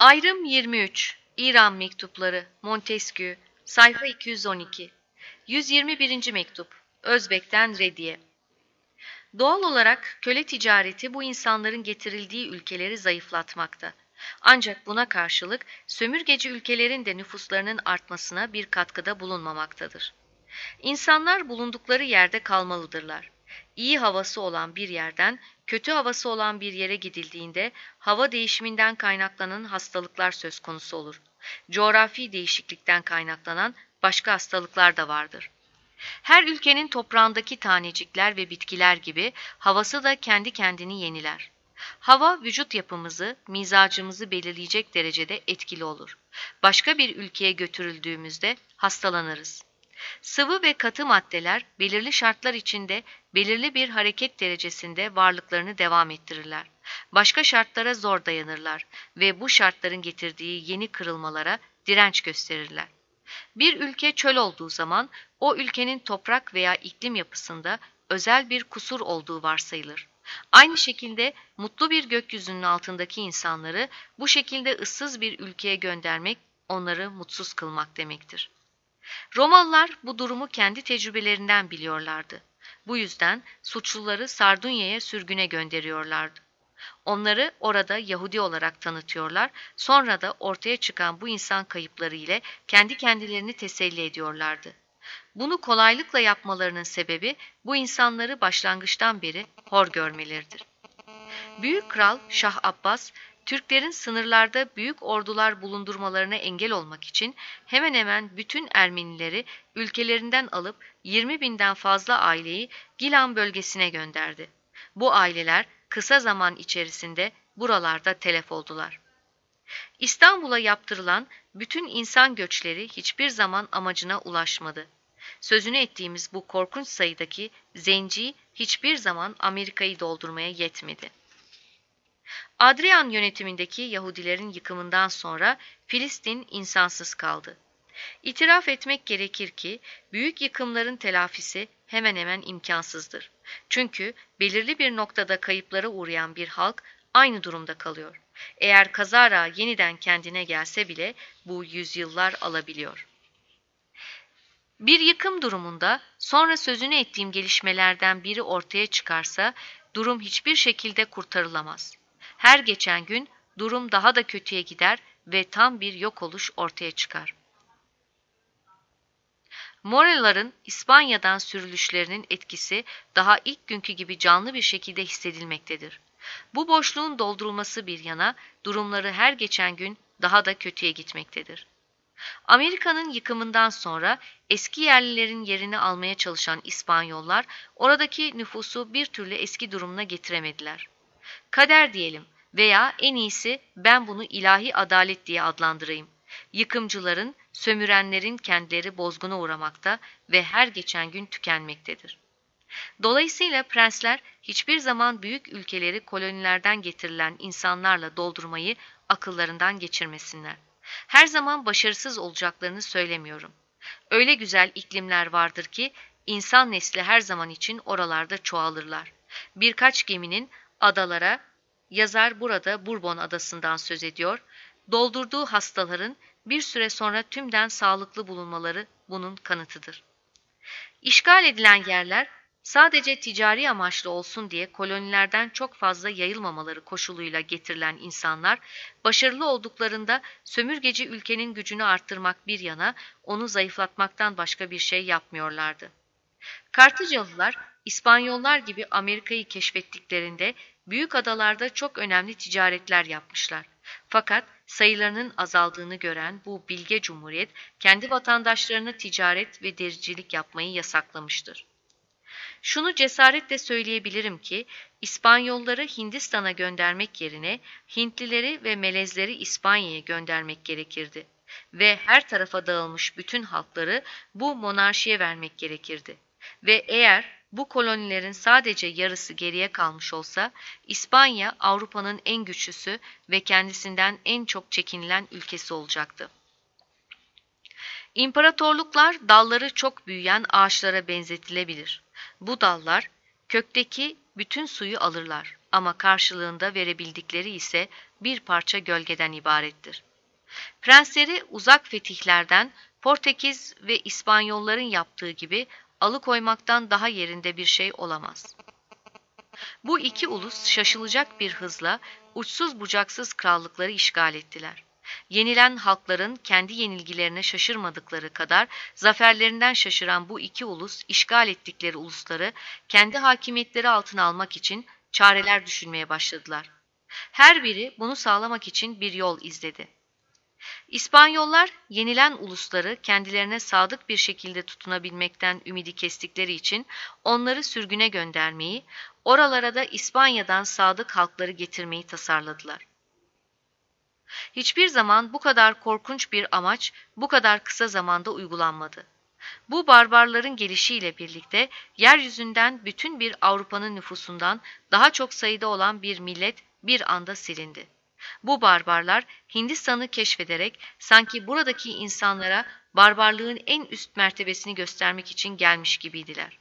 Ayrım 23. İran Mektupları Montesquieu Sayfa 212 121. Mektup Özbek'ten Rediye. Doğal olarak köle ticareti bu insanların getirildiği ülkeleri zayıflatmakta. Ancak buna karşılık sömürgeci ülkelerin de nüfuslarının artmasına bir katkıda bulunmamaktadır. İnsanlar bulundukları yerde kalmalıdırlar. İyi havası olan bir yerden kötü havası olan bir yere gidildiğinde hava değişiminden kaynaklanan hastalıklar söz konusu olur. Coğrafi değişiklikten kaynaklanan başka hastalıklar da vardır. Her ülkenin toprağındaki tanecikler ve bitkiler gibi havası da kendi kendini yeniler. Hava vücut yapımızı, mizacımızı belirleyecek derecede etkili olur. Başka bir ülkeye götürüldüğümüzde hastalanırız. Sıvı ve katı maddeler belirli şartlar içinde belirli bir hareket derecesinde varlıklarını devam ettirirler. Başka şartlara zor dayanırlar ve bu şartların getirdiği yeni kırılmalara direnç gösterirler. Bir ülke çöl olduğu zaman o ülkenin toprak veya iklim yapısında özel bir kusur olduğu varsayılır. Aynı şekilde mutlu bir gökyüzünün altındaki insanları bu şekilde ıssız bir ülkeye göndermek onları mutsuz kılmak demektir. Romalılar bu durumu kendi tecrübelerinden biliyorlardı. Bu yüzden suçluları Sardunya'ya sürgüne gönderiyorlardı. Onları orada Yahudi olarak tanıtıyorlar, sonra da ortaya çıkan bu insan kayıpları ile kendi kendilerini teselli ediyorlardı. Bunu kolaylıkla yapmalarının sebebi bu insanları başlangıçtan beri hor görmeleridir. Büyük Kral Şah Abbas, Türklerin sınırlarda büyük ordular bulundurmalarına engel olmak için hemen hemen bütün Ermenileri ülkelerinden alıp 20.000'den fazla aileyi Gilan bölgesine gönderdi. Bu aileler kısa zaman içerisinde buralarda telef oldular. İstanbul'a yaptırılan bütün insan göçleri hiçbir zaman amacına ulaşmadı. Sözünü ettiğimiz bu korkunç sayıdaki zenci hiçbir zaman Amerika'yı doldurmaya yetmedi. Adrian yönetimindeki Yahudilerin yıkımından sonra Filistin insansız kaldı. İtiraf etmek gerekir ki büyük yıkımların telafisi hemen hemen imkansızdır. Çünkü belirli bir noktada kayıplara uğrayan bir halk aynı durumda kalıyor. Eğer kazara yeniden kendine gelse bile bu yüzyıllar alabiliyor. Bir yıkım durumunda sonra sözünü ettiğim gelişmelerden biri ortaya çıkarsa durum hiçbir şekilde kurtarılamaz. Her geçen gün durum daha da kötüye gider ve tam bir yok oluş ortaya çıkar. Moraların İspanya'dan sürülüşlerinin etkisi daha ilk günkü gibi canlı bir şekilde hissedilmektedir. Bu boşluğun doldurulması bir yana durumları her geçen gün daha da kötüye gitmektedir. Amerika'nın yıkımından sonra eski yerlilerin yerini almaya çalışan İspanyollar oradaki nüfusu bir türlü eski durumuna getiremediler. Kader diyelim veya en iyisi ben bunu ilahi adalet diye adlandırayım. Yıkımcıların, sömürenlerin kendileri bozguna uğramakta ve her geçen gün tükenmektedir. Dolayısıyla prensler hiçbir zaman büyük ülkeleri kolonilerden getirilen insanlarla doldurmayı akıllarından geçirmesinler. Her zaman başarısız olacaklarını söylemiyorum. Öyle güzel iklimler vardır ki insan nesli her zaman için oralarda çoğalırlar. Birkaç geminin adalara, yazar burada Bourbon adasından söz ediyor, doldurduğu hastaların bir süre sonra tümden sağlıklı bulunmaları bunun kanıtıdır. İşgal edilen yerler sadece ticari amaçlı olsun diye kolonilerden çok fazla yayılmamaları koşuluyla getirilen insanlar, başarılı olduklarında sömürgeci ülkenin gücünü arttırmak bir yana onu zayıflatmaktan başka bir şey yapmıyorlardı. Kartacalılar, İspanyollar gibi Amerika'yı keşfettiklerinde büyük adalarda çok önemli ticaretler yapmışlar. Fakat sayılarının azaldığını gören bu bilge cumhuriyet kendi vatandaşlarına ticaret ve dericilik yapmayı yasaklamıştır. Şunu cesaretle söyleyebilirim ki İspanyolları Hindistan'a göndermek yerine Hintlileri ve Melezleri İspanya'ya göndermek gerekirdi ve her tarafa dağılmış bütün halkları bu monarşiye vermek gerekirdi. Ve eğer bu kolonilerin sadece yarısı geriye kalmış olsa İspanya Avrupa'nın en güçlüsü ve kendisinden en çok çekinilen ülkesi olacaktı. İmparatorluklar dalları çok büyüyen ağaçlara benzetilebilir. Bu dallar kökteki bütün suyu alırlar. ama karşılığında verebildikleri ise bir parça gölgeden ibarettir. Prensleri uzak fetihlerden Portekiz ve İspanyolların yaptığı gibi alıkoymaktan daha yerinde bir şey olamaz. Bu iki ulus şaşılacak bir hızla uçsuz bucaksız krallıkları işgal ettiler. Yenilen halkların kendi yenilgilerine şaşırmadıkları kadar zaferlerinden şaşıran bu iki ulus işgal ettikleri ulusları kendi hakimiyetleri altına almak için çareler düşünmeye başladılar. Her biri bunu sağlamak için bir yol izledi. İspanyollar yenilen ulusları kendilerine sadık bir şekilde tutunabilmekten ümidi kestikleri için onları sürgüne göndermeyi, oralara da İspanya'dan sadık halkları getirmeyi tasarladılar. Hiçbir zaman bu kadar korkunç bir amaç bu kadar kısa zamanda uygulanmadı. Bu barbarların gelişiyle birlikte yeryüzünden bütün bir Avrupa'nın nüfusundan daha çok sayıda olan bir millet bir anda silindi. Bu barbarlar Hindistan'ı keşfederek sanki buradaki insanlara barbarlığın en üst mertebesini göstermek için gelmiş gibiydiler.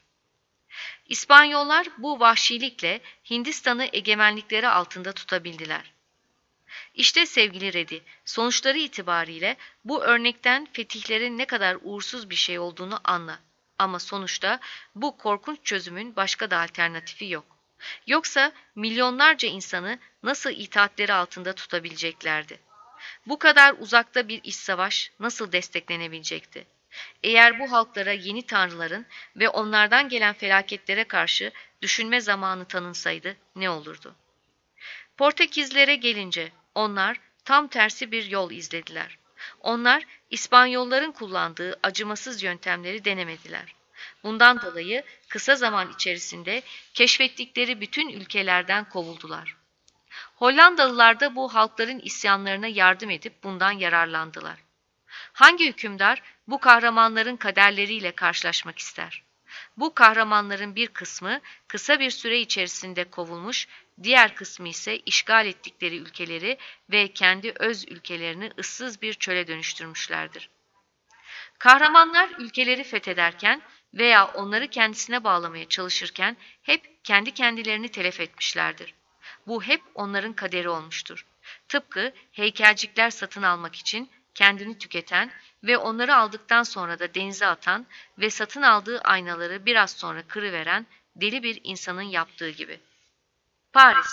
İspanyollar bu vahşilikle Hindistan'ı egemenlikleri altında tutabildiler. İşte sevgili Redi, sonuçları itibariyle bu örnekten fetihlerin ne kadar uğursuz bir şey olduğunu anla. Ama sonuçta bu korkunç çözümün başka da alternatifi yok. Yoksa milyonlarca insanı nasıl itaatleri altında tutabileceklerdi? Bu kadar uzakta bir iç savaş nasıl desteklenebilecekti? Eğer bu halklara yeni tanrıların ve onlardan gelen felaketlere karşı düşünme zamanı tanınsaydı ne olurdu? Portekizlere gelince onlar tam tersi bir yol izlediler. Onlar İspanyolların kullandığı acımasız yöntemleri denemediler. Bundan dolayı kısa zaman içerisinde keşfettikleri bütün ülkelerden kovuldular. Hollandalılar da bu halkların isyanlarına yardım edip bundan yararlandılar. Hangi hükümdar bu kahramanların kaderleriyle karşılaşmak ister? Bu kahramanların bir kısmı kısa bir süre içerisinde kovulmuş, diğer kısmı ise işgal ettikleri ülkeleri ve kendi öz ülkelerini ıssız bir çöle dönüştürmüşlerdir. Kahramanlar ülkeleri fethederken veya onları kendisine bağlamaya çalışırken hep kendi kendilerini telef etmişlerdir. Bu hep onların kaderi olmuştur. Tıpkı heykelcikler satın almak için kendini tüketen ve onları aldıktan sonra da denize atan ve satın aldığı aynaları biraz sonra kırıveren deli bir insanın yaptığı gibi. Paris,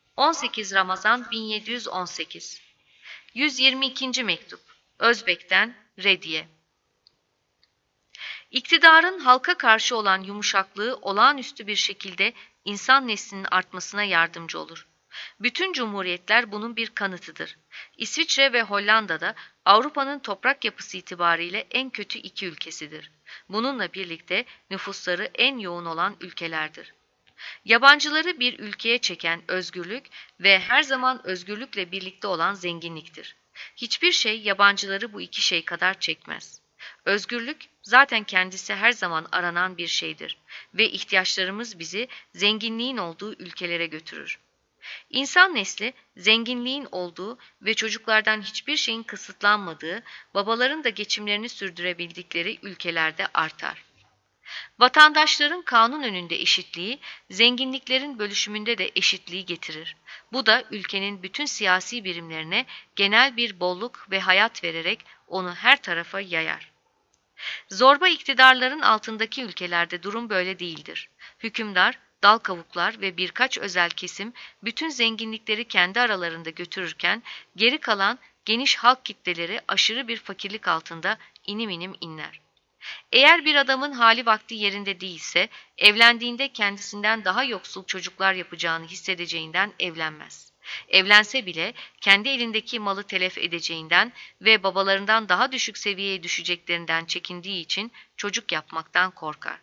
18 Ramazan 1718. 122. mektup. Özbek'ten Redi'ye. İktidarın halka karşı olan yumuşaklığı olağanüstü bir şekilde insan neslinin artmasına yardımcı olur. Bütün cumhuriyetler bunun bir kanıtıdır. İsviçre ve Hollanda'da Avrupa'nın toprak yapısı itibariyle en kötü iki ülkesidir. Bununla birlikte nüfusları en yoğun olan ülkelerdir. Yabancıları bir ülkeye çeken özgürlük ve her zaman özgürlükle birlikte olan zenginliktir. Hiçbir şey yabancıları bu iki şey kadar çekmez. Özgürlük zaten kendisi her zaman aranan bir şeydir ve ihtiyaçlarımız bizi zenginliğin olduğu ülkelere götürür. İnsan nesli zenginliğin olduğu ve çocuklardan hiçbir şeyin kısıtlanmadığı, babaların da geçimlerini sürdürebildikleri ülkelerde artar. Vatandaşların kanun önünde eşitliği, zenginliklerin bölüşümünde de eşitliği getirir. Bu da ülkenin bütün siyasi birimlerine genel bir bolluk ve hayat vererek onu her tarafa yayar. Zorba iktidarların altındaki ülkelerde durum böyle değildir. Hükümdar, dal kavuklar ve birkaç özel kesim bütün zenginlikleri kendi aralarında götürürken geri kalan geniş halk kitleleri aşırı bir fakirlik altında inim inim inler. Eğer bir adamın hali vakti yerinde değilse, evlendiğinde kendisinden daha yoksul çocuklar yapacağını hissedeceğinden evlenmez. Evlense bile kendi elindeki malı telef edeceğinden ve babalarından daha düşük seviyeye düşeceklerinden çekindiği için çocuk yapmaktan korkar.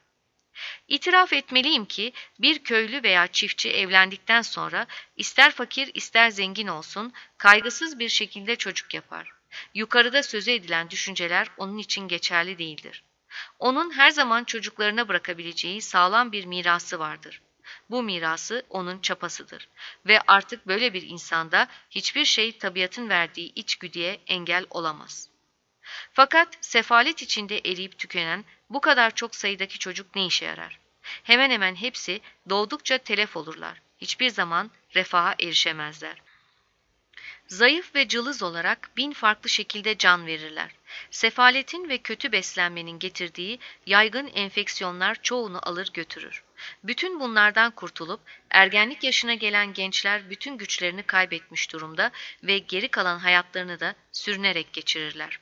İtiraf etmeliyim ki bir köylü veya çiftçi evlendikten sonra ister fakir ister zengin olsun kaygısız bir şekilde çocuk yapar. Yukarıda sözü edilen düşünceler onun için geçerli değildir. Onun her zaman çocuklarına bırakabileceği sağlam bir mirası vardır. Bu mirası onun çapasıdır ve artık böyle bir insanda hiçbir şey tabiatın verdiği içgüdüye engel olamaz. Fakat sefalet içinde eriyip tükenen bu kadar çok sayıdaki çocuk ne işe yarar? Hemen hemen hepsi doğdukça telef olurlar. Hiçbir zaman refaha erişemezler. Zayıf ve cılız olarak bin farklı şekilde can verirler. Sefaletin ve kötü beslenmenin getirdiği yaygın enfeksiyonlar çoğunu alır götürür. Bütün bunlardan kurtulup ergenlik yaşına gelen gençler bütün güçlerini kaybetmiş durumda ve geri kalan hayatlarını da sürünerek geçirirler.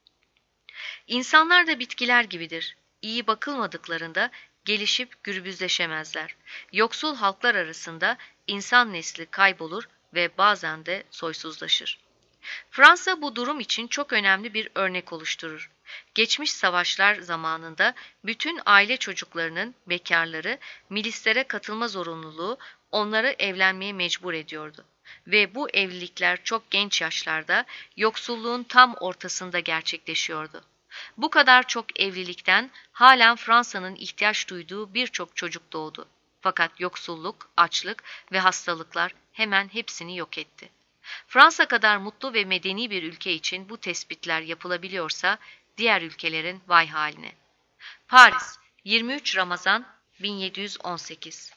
İnsanlar da bitkiler gibidir. İyi bakılmadıklarında gelişip gürbüzleşemezler. Yoksul halklar arasında insan nesli kaybolur ve bazen de soysuzlaşır. Fransa bu durum için çok önemli bir örnek oluşturur. Geçmiş savaşlar zamanında bütün aile çocuklarının bekarları milislere katılma zorunluluğu onları evlenmeye mecbur ediyordu. Ve bu evlilikler çok genç yaşlarda yoksulluğun tam ortasında gerçekleşiyordu. Bu kadar çok evlilikten halen Fransa'nın ihtiyaç duyduğu birçok çocuk doğdu. Fakat yoksulluk, açlık ve hastalıklar hemen hepsini yok etti. Fransa kadar mutlu ve medeni bir ülke için bu tespitler yapılabiliyorsa diğer ülkelerin vay haline. Paris, 23 Ramazan 1718.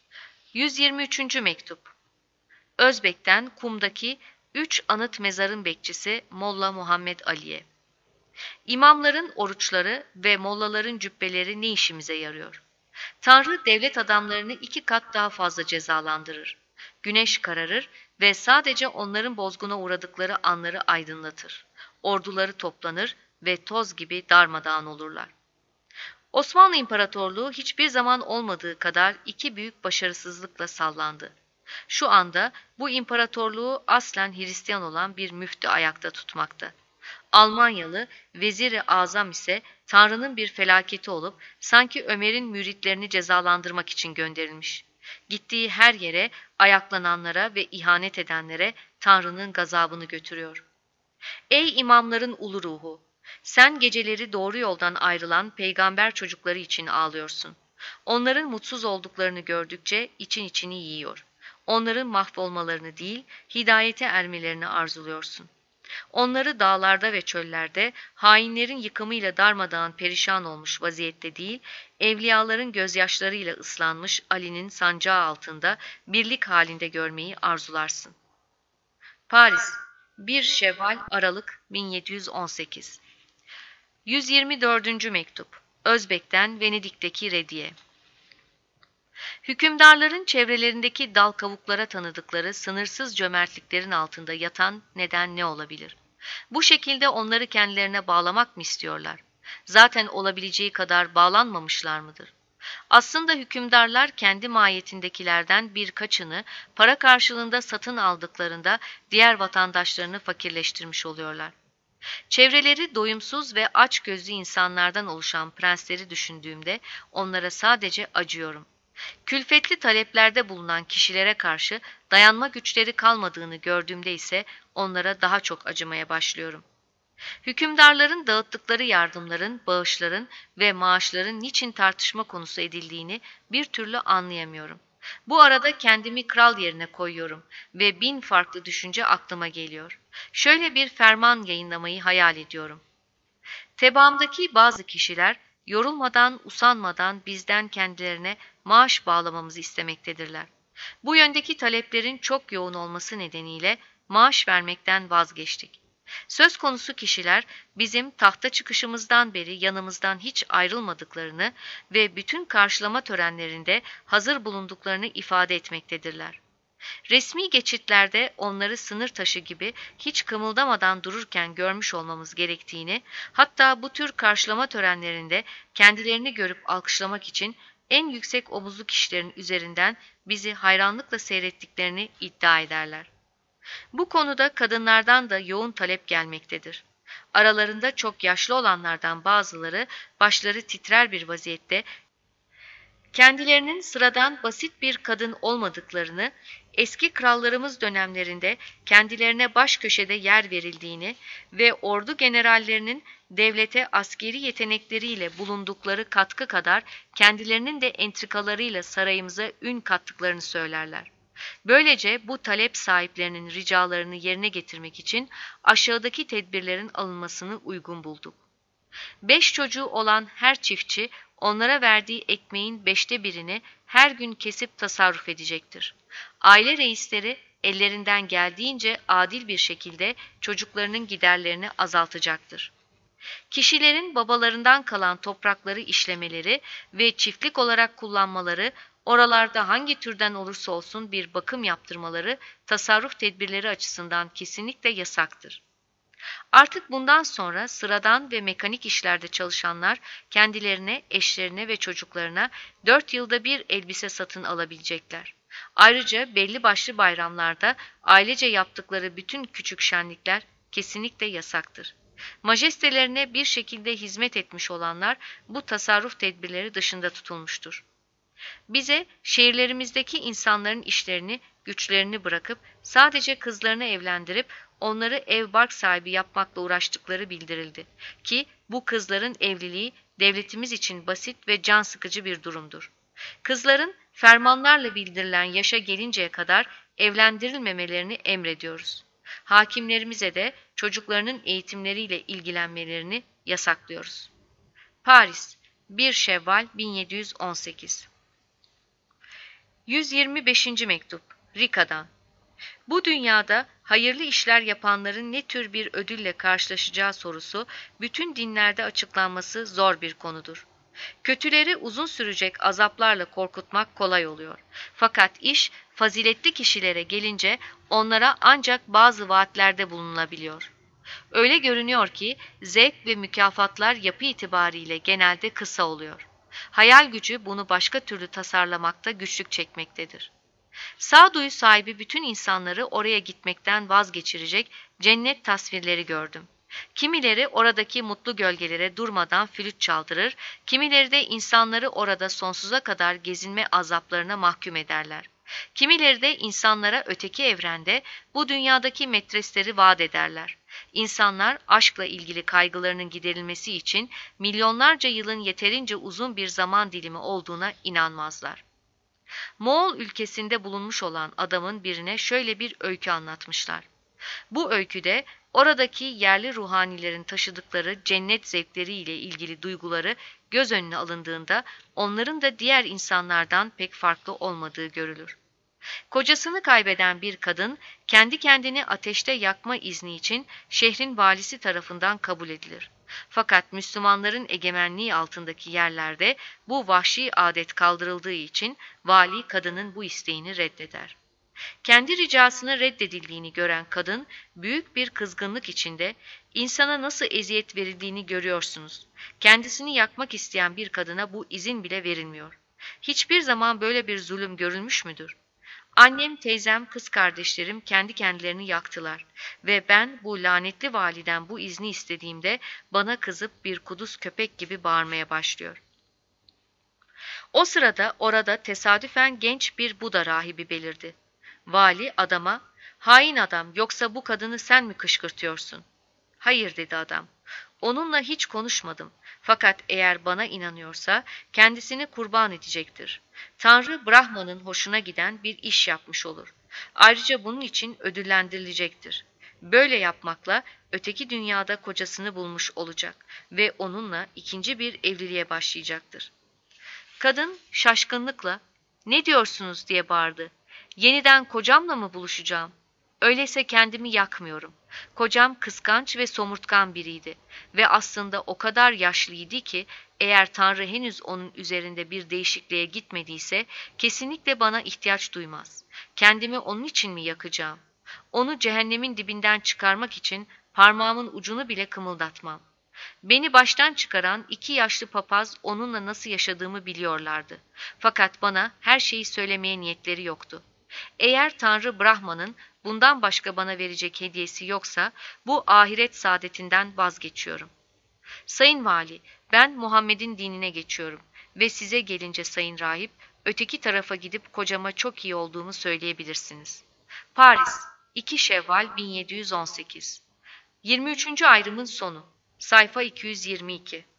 123. mektup. Özbek'ten Kum'daki 3 anıt mezarın bekçisi Molla Muhammed Ali'ye. İmamların oruçları ve mollaların cübbeleri ne işimize yarıyor? Tanrı devlet adamlarını 2 kat daha fazla cezalandırır. Güneş kararır ve sadece onların bozguna uğradıkları anları aydınlatır. Orduları toplanır ve toz gibi darmadağın olurlar. Osmanlı İmparatorluğu hiçbir zaman olmadığı kadar 2 büyük başarısızlıkla sallandı. Şu anda bu imparatorluğu aslen Hristiyan olan bir müftü ayakta tutmakta. Almanyalı Vezir-i Azam ise Tanrı'nın bir felaketi olup sanki Ömer'in müritlerini cezalandırmak için gönderilmiş. Gittiği her yere ayaklananlara ve ihanet edenlere Tanrı'nın gazabını götürüyor. Ey imamların ulu ruhu! Sen geceleri doğru yoldan ayrılan peygamber çocukları için ağlıyorsun. Onların mutsuz olduklarını gördükçe için içini yiyor. Onların mahvolmalarını değil, hidayete ermelerini arzuluyorsun. Onları dağlarda ve çöllerde hainlerin yıkımıyla darmadağın perişan olmuş vaziyette değil, evliyaların gözyaşlarıyla ıslanmış Ali'nin sancağı altında birlik halinde görmeyi arzularsın. Paris, 1 Şevval Aralık 1718. 124. mektup. Özbek'ten Venedik'teki Rediye. Hükümdarların çevrelerindeki dal kavuklara tanıdıkları sınırsız cömertliklerin altında yatan neden ne olabilir? Bu şekilde onları kendilerine bağlamak mı istiyorlar? Zaten olabileceği kadar bağlanmamışlar mıdır? Aslında hükümdarlar kendi mahiyetindekilerden birkaçını para karşılığında satın aldıklarında diğer vatandaşlarını fakirleştirmiş oluyorlar. Çevreleri doyumsuz ve açgözlü insanlardan oluşan prensleri düşündüğümde onlara sadece acıyorum. Külfetli taleplerde bulunan kişilere karşı dayanma güçleri kalmadığını gördüğümde ise onlara daha çok acımaya başlıyorum. Hükümdarların dağıttıkları yardımların, bağışların ve maaşların niçin tartışma konusu edildiğini bir türlü anlayamıyorum. Bu arada kendimi kral yerine koyuyorum ve bin farklı düşünce aklıma geliyor. Şöyle bir ferman yayınlamayı hayal ediyorum. Tebaamdaki bazı kişiler yorulmadan, usanmadan bizden kendilerine maaş bağlamamızı istemektedirler. Bu yöndeki taleplerin çok yoğun olması nedeniyle maaş vermekten vazgeçtik. Söz konusu kişiler bizim tahta çıkışımızdan beri yanımızdan hiç ayrılmadıklarını ve bütün karşılama törenlerinde hazır bulunduklarını ifade etmektedirler. Resmi geçitlerde onları sınır taşı gibi hiç kımıldamadan dururken görmüş olmamız gerektiğini, hatta bu tür karşılama törenlerinde kendilerini görüp alkışlamak için en yüksek omuzlu kişilerin üzerinden bizi hayranlıkla seyrettiklerini iddia ederler. Bu konuda kadınlardan da yoğun talep gelmektedir. Aralarında çok yaşlı olanlardan bazıları başları titrer bir vaziyette kendilerinin sıradan basit bir kadın olmadıklarını, eski krallarımız dönemlerinde kendilerine baş köşede yer verildiğini ve ordu generallerinin devlete askeri yetenekleriyle bulundukları katkı kadar kendilerinin de entrikalarıyla sarayımıza ün kattıklarını söylerler. Böylece bu talep sahiplerinin ricalarını yerine getirmek için aşağıdaki tedbirlerin alınmasını uygun bulduk. 5 çocuğu olan her çiftçi onlara verdiği ekmeğin 1/5'ini her gün kesip tasarruf edecektir. Aile reisleri ellerinden geldiğince adil bir şekilde çocuklarının giderlerini azaltacaktır. Kişilerin babalarından kalan toprakları işlemeleri ve çiftlik olarak kullanmaları, oralarda hangi türden olursa olsun bir bakım yaptırmaları tasarruf tedbirleri açısından kesinlikle yasaktır. Artık bundan sonra sıradan ve mekanik işlerde çalışanlar kendilerine, eşlerine ve çocuklarına 4 yılda bir elbise satın alabilecekler. Ayrıca belli başlı bayramlarda ailece yaptıkları bütün küçük şenlikler kesinlikle yasaktır. Majestelerine bir şekilde hizmet etmiş olanlar bu tasarruf tedbirleri dışında tutulmuştur. Bize şehirlerimizdeki insanların işlerini, güçlerini bırakıp sadece kızlarını evlendirip onları ev bark sahibi yapmakla uğraştıkları bildirildi ki bu kızların evliliği devletimiz için basit ve can sıkıcı bir durumdur. Kızların fermanlarla bildirilen yaşa gelinceye kadar evlendirilmemelerini emrediyoruz. Hakimlerimize de çocuklarının eğitimleriyle ilgilenmelerini yasaklıyoruz. Paris, 1 Şevval 1718. 125. Mektup Rica'dan. Bu dünyada hayırlı işler yapanların ne tür bir ödülle karşılaşacağı sorusu bütün dinlerde açıklanması zor bir konudur. Kötüleri uzun sürecek azaplarla korkutmak kolay oluyor. Fakat iş faziletli kişilere gelince onlara ancak bazı vaatlerde bulunulabiliyor. Öyle görünüyor ki zevk ve mükafatlar yapı itibariyle genelde kısa oluyor. Hayal gücü bunu başka türlü tasarlamakta güçlük çekmektedir. Sağduyu sahibi bütün insanları oraya gitmekten vazgeçirecek cennet tasvirleri gördüm. Kimileri oradaki mutlu gölgelere durmadan flüt çaldırır, kimileri de insanları orada sonsuza kadar gezinme azaplarına mahkum ederler. Kimileri de insanlara öteki evrende bu dünyadaki metresleri vaat ederler. İnsanlar aşkla ilgili kaygılarının giderilmesi için milyonlarca yılın yeterince uzun bir zaman dilimi olduğuna inanmazlar. Moğol ülkesinde bulunmuş olan adamın birine şöyle bir öykü anlatmışlar. Bu öyküde oradaki yerli ruhanilerin taşıdıkları cennet zevkleriyle ilgili duyguları göz önüne alındığında onların da diğer insanlardan pek farklı olmadığı görülür. Kocasını kaybeden bir kadın kendi kendini ateşte yakma izni için şehrin valisi tarafından kabul edilir. Fakat Müslümanların egemenliği altındaki yerlerde bu vahşi adet kaldırıldığı için vali kadının bu isteğini reddeder. Kendi ricasını reddedildiğini gören kadın büyük bir kızgınlık içinde insana nasıl eziyet verildiğini görüyorsunuz. Kendisini yakmak isteyen bir kadına bu izin bile verilmiyor. Hiçbir zaman böyle bir zulüm görülmüş müdür? Annem, teyzem, kız kardeşlerim kendi kendilerini yaktılar ve ben bu lanetli validen bu izni istediğimde bana kızıp bir kuduz köpek gibi bağırmaya başlıyor. O sırada orada tesadüfen genç bir Buda rahibi belirdi. Vali adama, "Hain adam, yoksa bu kadını sen mi kışkırtıyorsun?" "Hayır," dedi adam. "Onunla hiç konuşmadım. Fakat eğer bana inanıyorsa kendisini kurban edecektir. Tanrı Brahma'nın hoşuna giden bir iş yapmış olur. Ayrıca bunun için ödüllendirilecektir. Böyle yapmakla öteki dünyada kocasını bulmuş olacak ve onunla ikinci bir evliliğe başlayacaktır." Kadın şaşkınlıkla, "Ne diyorsunuz?" diye bağırdı. "Yeniden kocamla mı buluşacağım? Öyleyse kendimi yakmıyorum. Kocam kıskanç ve somurtkan biriydi ve aslında o kadar yaşlıydı ki eğer Tanrı henüz onun üzerinde bir değişikliğe gitmediyse kesinlikle bana ihtiyaç duymaz. Kendimi onun için mi yakacağım? Onu cehennemin dibinden çıkarmak için parmağımın ucunu bile kımıldatmam. Beni baştan çıkaran 2 yaşlı papaz onunla nasıl yaşadığımı biliyorlardı. Fakat bana her şeyi söylemeye niyetleri yoktu. Eğer Tanrı Brahman'ın bundan başka bana verecek hediyesi yoksa bu ahiret saadetinden vazgeçiyorum. Sayın Vali, ben Muhammed'in dinine geçiyorum ve size gelince Sayın Rahip, öteki tarafa gidip kocama çok iyi olduğumu söyleyebilirsiniz. Paris, 2 Şevval 1718. 23. ayrımın sonu. Sayfa 222.